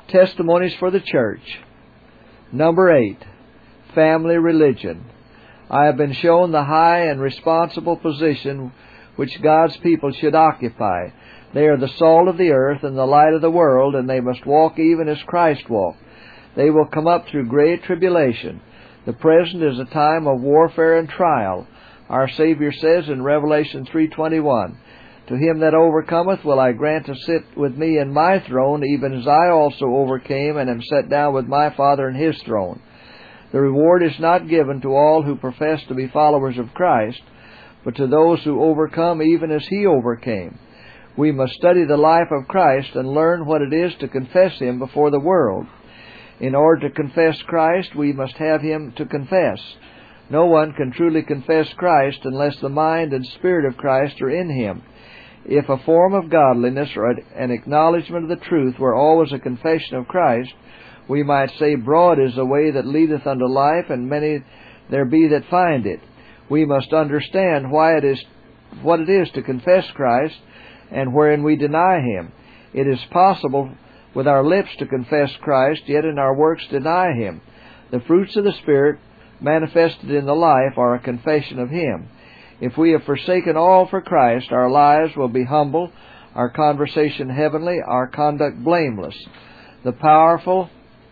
Testimonies for the Church. Number 8. Family Religion. I have been shown the high and responsible position which God's people should occupy. They are the salt of the earth and the light of the world, and they must walk even as Christ walked. They will come up through great tribulation. The present is a time of warfare and trial. Our Savior says in Revelation 3:21, "To him that overcometh will I grant to sit with me in my throne, even as I also overcame and am set down with my Father in his throne." The reward is not given to all who profess to be followers of Christ, but to those who overcome even as he overcame. We must study the life of Christ and learn what it is to confess him before the world. In order to confess Christ, we must have him to confess. No one can truly confess Christ unless the mind and spirit of Christ are in him. If a form of godliness or an acknowledgement of the truth were always a confession of Christ, we might say, "Broad is the way that leadeth unto life, and many there be that find it." We must understand what it is to confess Christ, and wherein we deny him. It is possible with our lips to confess Christ, yet in our works deny him. The fruits of the Spirit manifested in the life are a confession of him. If we have forsaken all for Christ, our lives will be humble, our conversation heavenly, our conduct blameless. The powerful,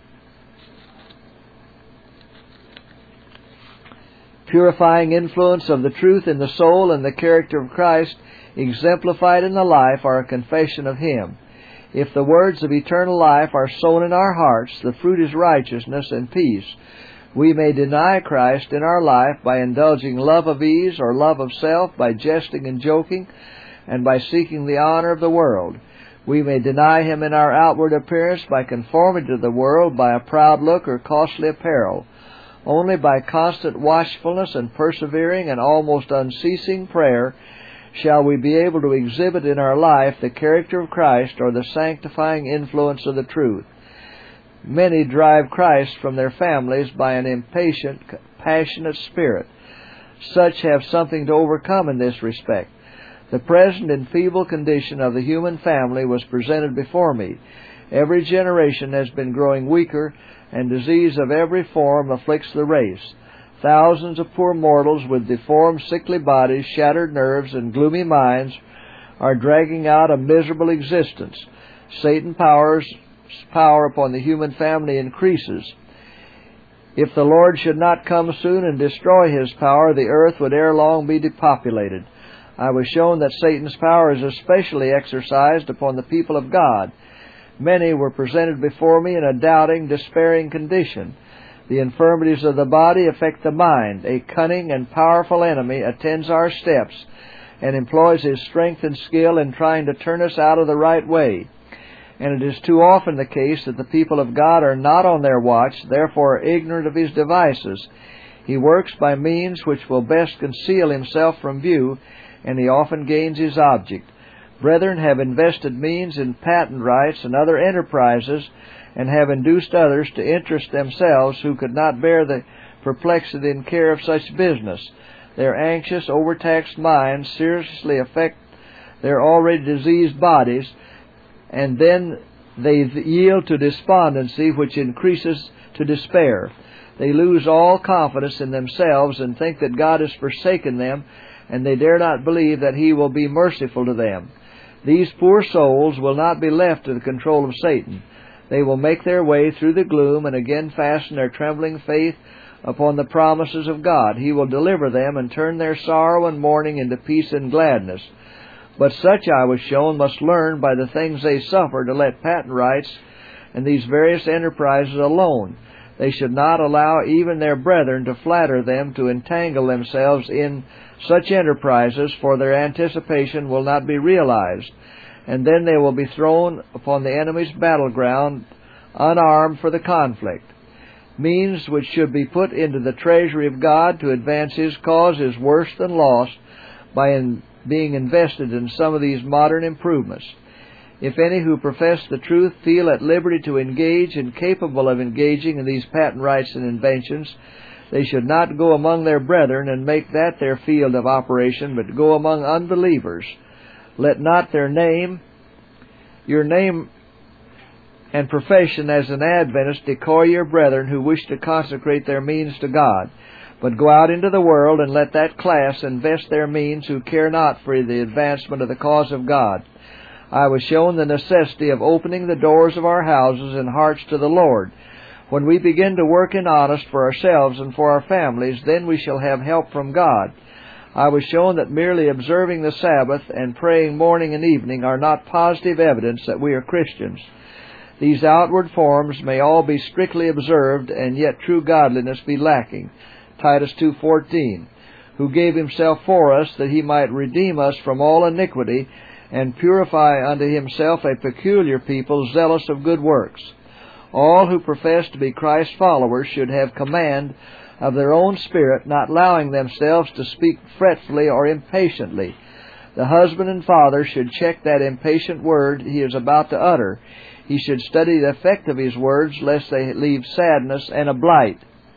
purifying influence of the truth in the soul and the character of Christ exemplified in the life are a confession of him. If the words of eternal life are sown in our hearts, the fruit is righteousness and peace. We may deny Christ in our life by indulging love of ease or love of self, by jesting and joking, and by seeking the honor of the world. We may deny him in our outward appearance by conforming to the world, by a proud look or costly apparel. Only by constant watchfulness and persevering and almost unceasing prayer shall we be able to exhibit in our life the character of Christ or the sanctifying influence of the truth. Many drive Christ from their families by an impatient, passionate spirit. Such have something to overcome in this respect. The present enfeebled condition of the human family was presented before me. Every generation has been growing weaker, and disease of every form afflicts the race. Thousands of poor mortals with deformed, sickly bodies, shattered nerves, and gloomy minds are dragging out a miserable existence. Satan's power upon the human family increases. If the Lord should not come soon and destroy his power, the earth would ere long be depopulated. I was shown that Satan's power is especially exercised upon the people of God. Many were presented before me in a doubting, despairing condition. The infirmities of the body affect the mind. A cunning and powerful enemy attends our steps and employs his strength and skill in trying to turn us out of the right way. And it is too often the case that the people of God are not on their watch, therefore are ignorant of his devices. He works by means which will best conceal himself from view, and he often gains his object. Brethren have invested means in patent rights and other enterprises, and have induced others to interest themselves who could not bear the perplexity and care of such business. Their anxious, overtaxed minds seriously affect their already diseased bodies, and then they yield to despondency, which increases to despair. They lose all confidence in themselves and think that God has forsaken them, and they dare not believe that he will be merciful to them. These poor souls will not be left to the control of Satan. They will make their way through the gloom and again fasten their trembling faith upon the promises of God. He will deliver them and turn their sorrow and mourning into peace and gladness. But such, I was shown, must learn by the things they suffer to let patent rights and these various enterprises alone. They should not allow even their brethren to flatter them to entangle themselves in such enterprises, for their anticipation will not be realized, and then they will be thrown upon the enemy's battleground unarmed for the conflict. Means which should be put into the treasury of God to advance his cause is worse than lost by being invested in some of these modern improvements. If any who profess the truth feel at liberty to engage and capable of engaging in these patent rights and inventions, they should not go among their brethren and make that their field of operation, but go among unbelievers. Let not your name and profession as an Adventist decoy your brethren who wish to consecrate their means to God, but go out into the world and let that class invest their means who care not for the advancement of the cause of God. I was shown the necessity of opening the doors of our houses and hearts to the Lord. When we begin to work in honest for ourselves and for our families, then we shall have help from God. I was shown that merely observing the Sabbath and praying morning and evening are not positive evidence that we are Christians. These outward forms may all be strictly observed, and yet true godliness be lacking. Titus 2:14, who gave himself for us that he might redeem us from all iniquity and purify unto himself a peculiar people zealous of good works. All who profess to be Christ's followers should have command of their own spirit, not allowing themselves to speak fretfully or impatiently. The husband and father should check that impatient word he is about to utter. He should study the effect of his words, lest they leave sadness and a blight.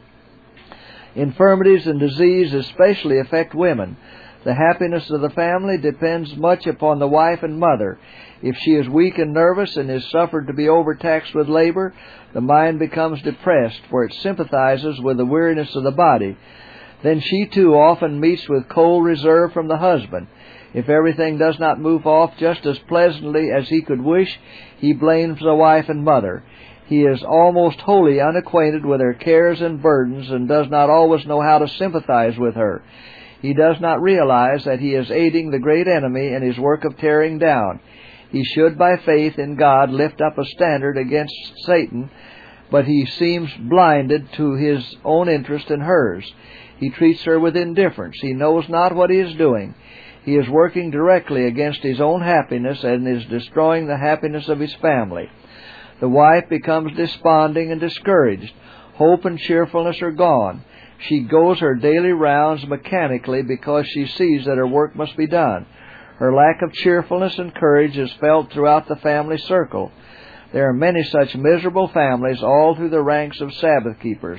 Infirmities and disease especially affect women. The happiness of the family depends much upon the wife and mother. If she is weak and nervous and is suffered to be overtaxed with labor, the mind becomes depressed, for it sympathizes with the weariness of the body. Then she too often meets with cold reserve from the husband. If everything does not move off just as pleasantly as he could wish, he blames the wife and mother. He is almost wholly unacquainted with her cares and burdens and does not always know how to sympathize with her. He does not realize that he is aiding the great enemy in his work of tearing down. He should, by faith in God, lift up a standard against Satan, but he seems blinded to his own interest and hers. He treats her with indifference. He knows not what he is doing. He is working directly against his own happiness and is destroying the happiness of his family. The wife becomes desponding and discouraged. Hope and cheerfulness are gone. She goes her daily rounds mechanically because she sees that her work must be done. Her lack of cheerfulness and courage is felt throughout the family circle. There are many such miserable families all through the ranks of Sabbath keepers.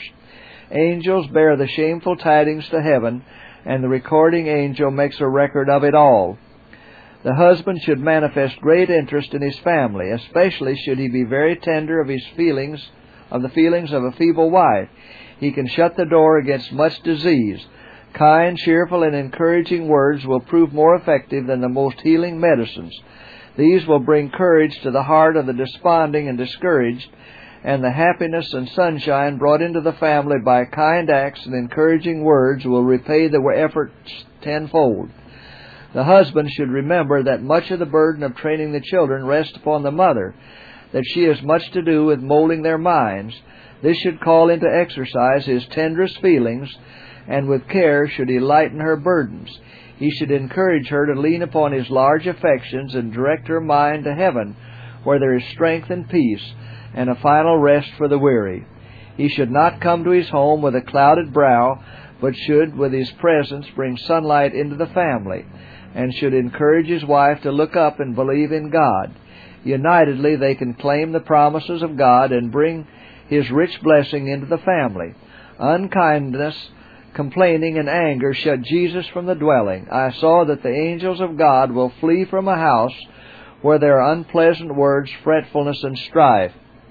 Angels bear the shameful tidings to heaven, and the recording angel makes a record of it all. The husband should manifest great interest in his family, especially should he be very tender of the feelings of a feeble wife. He can shut the door against much disease. Kind, cheerful, and encouraging words will prove more effective than the most healing medicines. These will bring courage to the heart of the desponding and discouraged, and the happiness and sunshine brought into the family by kind acts and encouraging words will repay the efforts tenfold. The husband should remember that much of the burden of training the children rests upon the mother, that she has much to do with molding their minds. This should call into exercise his tenderest feelings, and with care should he lighten her burdens. He should encourage her to lean upon his large affections and direct her mind to heaven, where there is strength and peace, and a final rest for the weary. He should not come to his home with a clouded brow, but should, with his presence, bring sunlight into the family, and should encourage his wife to look up and believe in God. Unitedly, they can claim the promises of God and bring His rich blessing into the family. Unkindness, complaining, and anger shut Jesus from the dwelling. I saw that the angels of God will flee from a house where there are unpleasant words, fretfulness, and strife.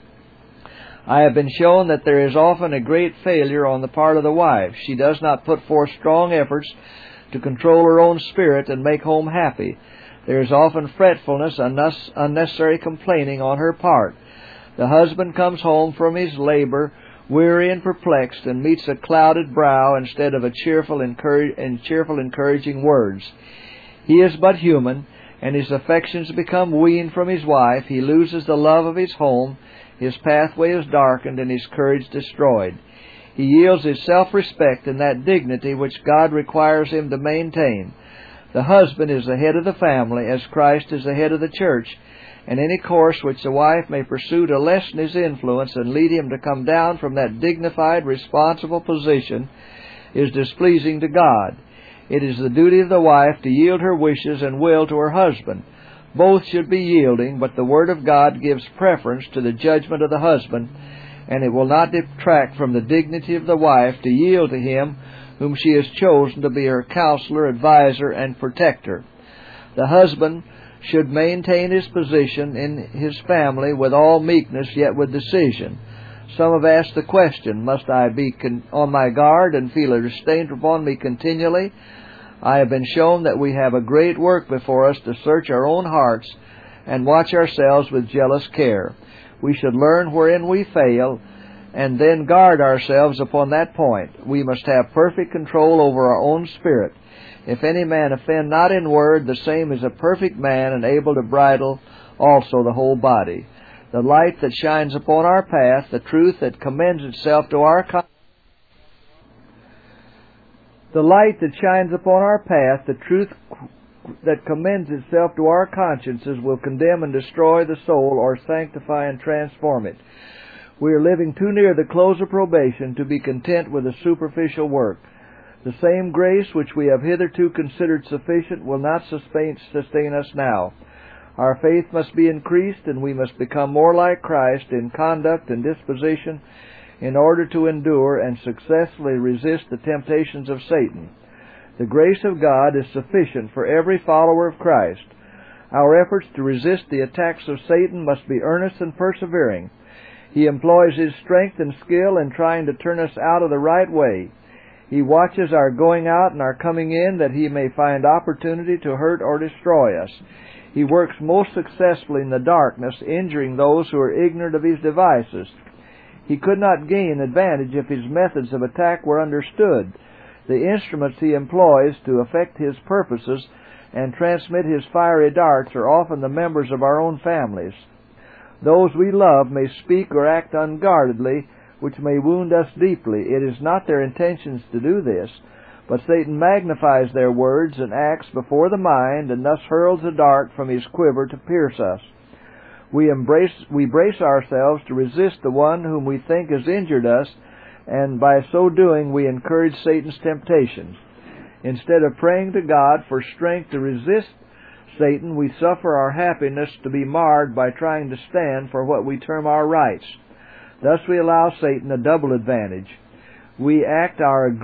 I have been shown that there is often a great failure on the part of the wife. She does not put forth strong efforts to control her own spirit and make home happy. There is often fretfulness and unnecessary complaining on her part. The husband comes home from his labor, weary and perplexed, and meets a clouded brow instead of a cheerful, encouraging words. He is but human, and his affections become weaned from his wife. He loses the love of his home. His pathway is darkened, and his courage destroyed. He yields his self-respect and that dignity which God requires him to maintain. The husband is the head of the family, as Christ is the head of the church, and any course which the wife may pursue to lessen his influence and lead him to come down from that dignified, responsible position is displeasing to God. It is the duty of the wife to yield her wishes and will to her husband. Both should be yielding, but the Word of God gives preference to the judgment of the husband, and it will not detract from the dignity of the wife to yield to him whom she has chosen to be her counselor, adviser, and protector. The husband should maintain his position in his family with all meekness, yet with decision. Some have asked the question, must I be on my guard and feel a restraint upon me continually? I have been shown that we have a great work before us to search our own hearts and watch ourselves with jealous care. We should learn wherein we fail, and then guard ourselves upon that point. We must have perfect control over our own spirit. If any man offend not in word, the same is a perfect man, and able to bridle also the whole body. The light that shines upon our path, the truth that commends itself to our conscience, will condemn and destroy the soul, or sanctify and transform it. We are living too near the close of probation to be content with a superficial work. The same grace which we have hitherto considered sufficient will not sustain us now. Our faith must be increased, and we must become more like Christ in conduct and disposition in order to endure and successfully resist the temptations of Satan. The grace of God is sufficient for every follower of Christ. Our efforts to resist the attacks of Satan must be earnest and persevering. He employs his strength and skill in trying to turn us out of the right way. He watches our going out and our coming in, that he may find opportunity to hurt or destroy us. He works most successfully in the darkness, injuring those who are ignorant of his devices. He could not gain advantage if his methods of attack were understood. The instruments he employs to effect his purposes and transmit his fiery darts are often the members of our own families. Those we love may speak or act unguardedly, which may wound us deeply. It is not their intentions to do this, but Satan magnifies their words and acts before the mind, and thus hurls a dart from his quiver to pierce us. We brace ourselves to resist the one whom we think has injured us, and by so doing we encourage Satan's temptations. Instead of praying to God for strength to resist Satan, we suffer our happiness to be marred by trying to stand for what we term our rights. Thus we allow Satan a double advantage. We act out our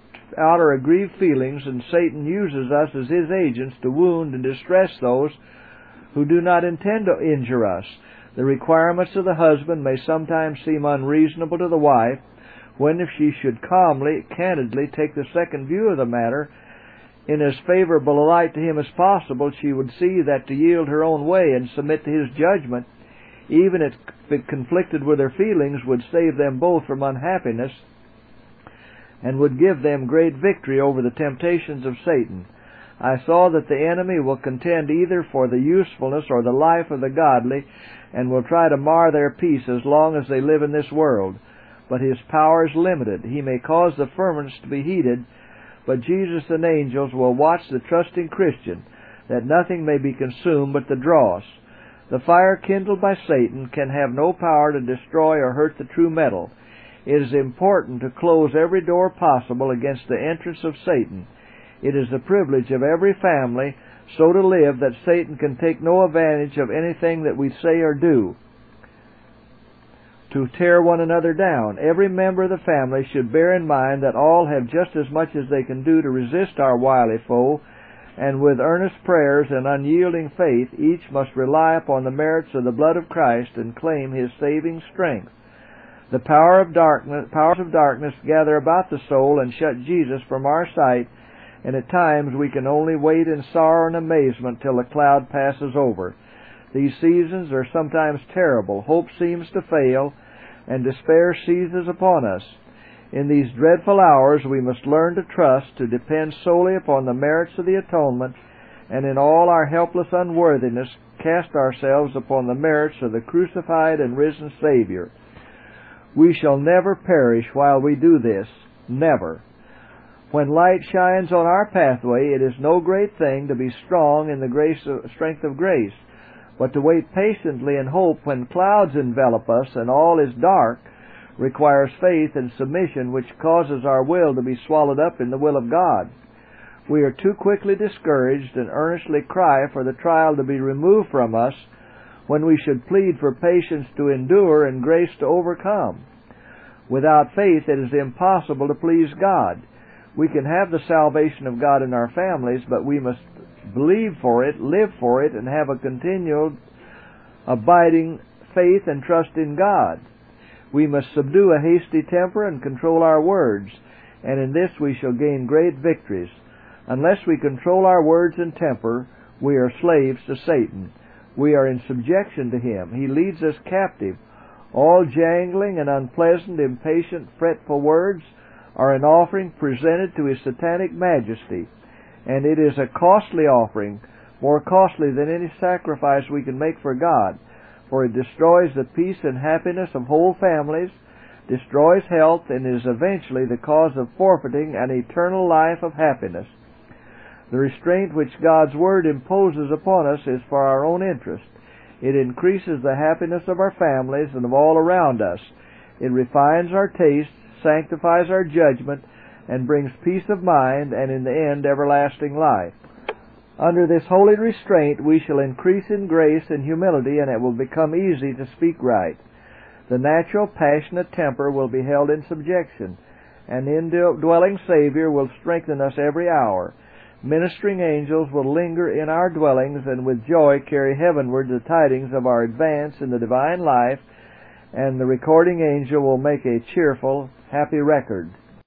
aggrieved feelings, and Satan uses us as his agents to wound and distress those who do not intend to injure us. The requirements of the husband may sometimes seem unreasonable to the wife, when if she should calmly, candidly take the second view of the matter, in as favorable a light to him as possible, she would see that to yield her own way and submit to his judgment, even if it conflicted with her feelings, would save them both from unhappiness and would give them great victory over the temptations of Satan. I saw that the enemy will contend either for the usefulness or the life of the godly, and will try to mar their peace as long as they live in this world. But his power is limited. He may cause the firmaments to be heated, but Jesus and angels will watch the trusting Christian, that nothing may be consumed but the dross. The fire kindled by Satan can have no power to destroy or hurt the true metal. It is important to close every door possible against the entrance of Satan. It is the privilege of every family so to live that Satan can take no advantage of anything that we say or do to tear one another down. Every member of the family should bear in mind that all have just as much as they can do to resist our wily foe, and with earnest prayers and unyielding faith, each must rely upon the merits of the blood of Christ and claim his saving strength. The powers of darkness gather about the soul and shut Jesus from our sight, and at times we can only wait in sorrow and amazement till the cloud passes over. These seasons are sometimes terrible. Hope seems to fail, and despair seizes upon us. In these dreadful hours we must learn to trust, to depend solely upon the merits of the atonement, and in all our helpless unworthiness cast ourselves upon the merits of the crucified and risen Savior. We shall never perish while we do this. Never. When light shines on our pathway, it is no great thing to be strong in the strength of grace, but to wait patiently in hope when clouds envelop us and all is dark requires faith and submission, which causes our will to be swallowed up in the will of God. We are too quickly discouraged and earnestly cry for the trial to be removed from us, when we should plead for patience to endure and grace to overcome. Without faith it is impossible to please God. We can have the salvation of God in our families, but we must believe for it, live for it, and have a continual abiding faith and trust in God. We must subdue a hasty temper and control our words, and in this we shall gain great victories. Unless we control our words and temper, we are slaves to Satan. We are in subjection to him. He leads us captive. All jangling and unpleasant, impatient, fretful words are an offering presented to his satanic majesty, and it is a costly offering, more costly than any sacrifice we can make for God, for it destroys the peace and happiness of whole families, destroys health, and is eventually the cause of forfeiting an eternal life of happiness. The restraint which God's Word imposes upon us is for our own interest. It increases the happiness of our families and of all around us. It refines our tastes, sanctifies our judgment, and brings peace of mind, and in the end, everlasting life. Under this holy restraint we shall increase in grace and humility, and it will become easy to speak right. The natural, passionate temper will be held in subjection, and the indwelling Savior will strengthen us every hour. Ministering angels will linger in our dwellings and with joy carry heavenward the tidings of our advance in the divine life, and the recording angel will make a cheerful, happy record.